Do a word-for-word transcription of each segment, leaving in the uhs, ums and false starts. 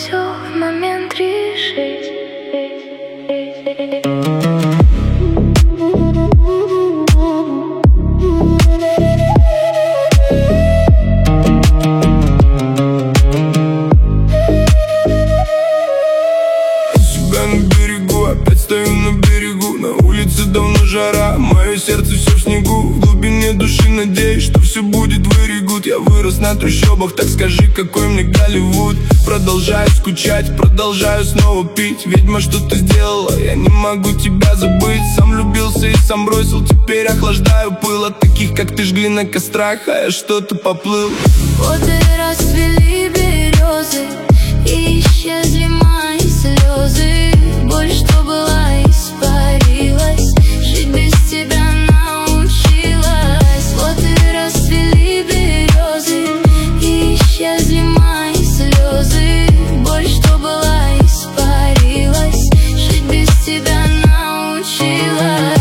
все в момент решить. Жара, мое сердце все в снегу. В глубине души надеюсь, что все будет very good. Я вырос на трущобах, так скажи, какой мне Голливуд. Продолжаю скучать, продолжаю снова пить. Ведьма, что ты сделала, я не могу тебя забыть. Сам влюбился и сам бросил, теперь охлаждаю пыл. От таких, как ты, жгли на кострах, а я что-то поплыл. Вот и расцвели березы, и исчезли мои слезы. Боль, что была, испарилась. Жить без тебя научилась. Вот и расцвели березы, и исчезли мои слезы. Боль, что была, испарилась. Жить без тебя научилась.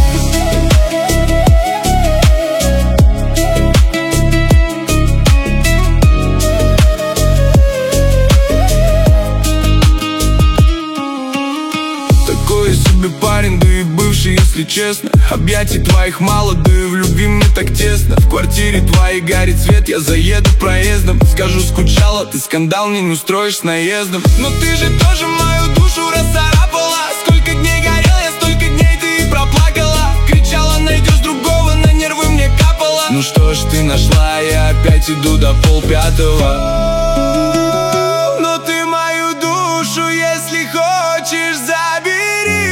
Такой себе парень, да и бывший, если честно. Объятий твоих мало, да и в любви мне так тесно. В квартире твоей горит свет, я заеду проездом. Скажу, скучала, ты скандал мне не устроишь с наездом. Но ты же тоже мою душу расцарапала. Сколько дней горел я, столько дней ты и проплакала. Кричала, найдешь другого, на нервы мне капала. Ну что ж ты нашла, я опять иду до полпятого. Но ты мою душу, если хочешь, забери.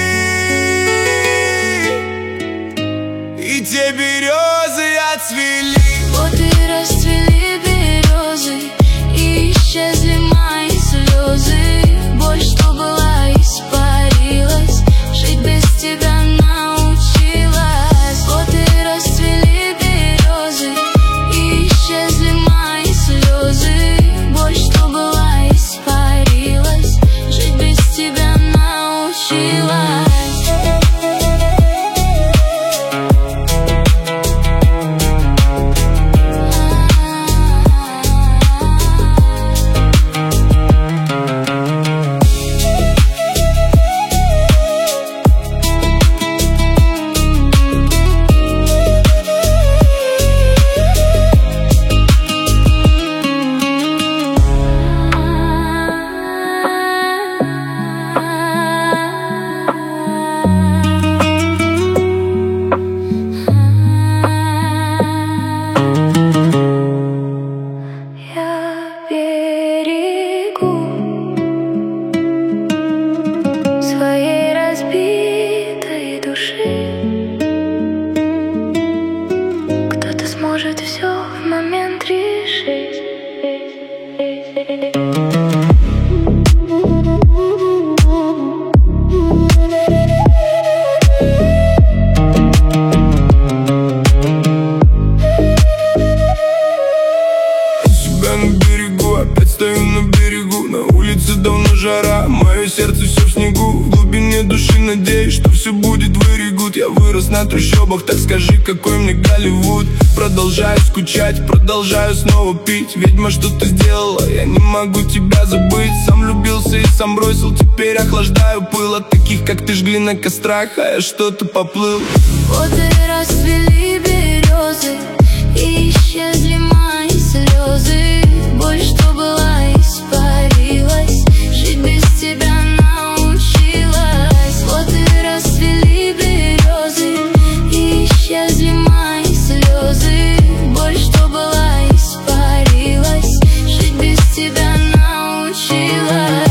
И те березы отцвели. Вот и расцвели березы, и исчезли мои слезы. Боль, что была, испарилась. Жить без тебя научилась. Вот и расцвели березы, и исчезли мои слезы. Боль, что была, испарилась. Жить без тебя научилась. Своей разбитой души кто-то сможет все в момент решить. Себя на берегу, опять стою на берегу. На улице давно жара, мое сердце все в снегу. В глубине души надеюсь, что все будет very good. Я вырос на трущобах, так скажи, какой мне Голливуд. Продолжаю скучать, продолжаю снова пить. Ведьма, что ты сделала, я не могу тебя забыть. Сам влюбился и сам бросил, теперь охлаждаю пыл. От таких, как ты, жгли на кострах, а я что-то поплыл. Вот и расцвели березы, и исчезли мои слезы. Боль, что была, испарилась. Жить без тебя научилась. Вот и расцвели березы, и исчезли мои слезы. Боль, что была, испарилась. Жить без тебя научилась.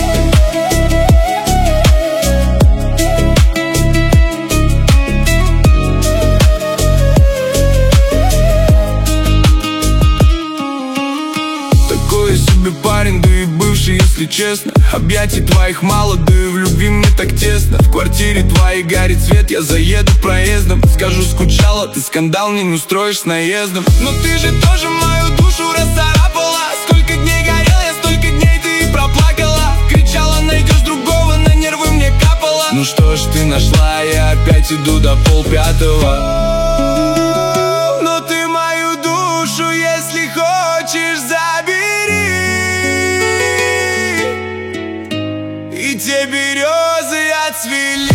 Парень, да и бывший, если честно. Объятий твоих мало, да и в любви мне так тесно. В квартире твоей горит свет, я заеду проездом. Скажу, скучала, ты скандал мне не устроишь с наездом. Но ты же тоже мою душу расцарапала. Сколько дней горел я, столько дней ты и проплакала. Кричала, найдешь другого, на нервы мне капала. Ну что ж ты нашла, я опять иду до полпятого. Но ты мою душу, если хочешь, забери. где березы отцвели.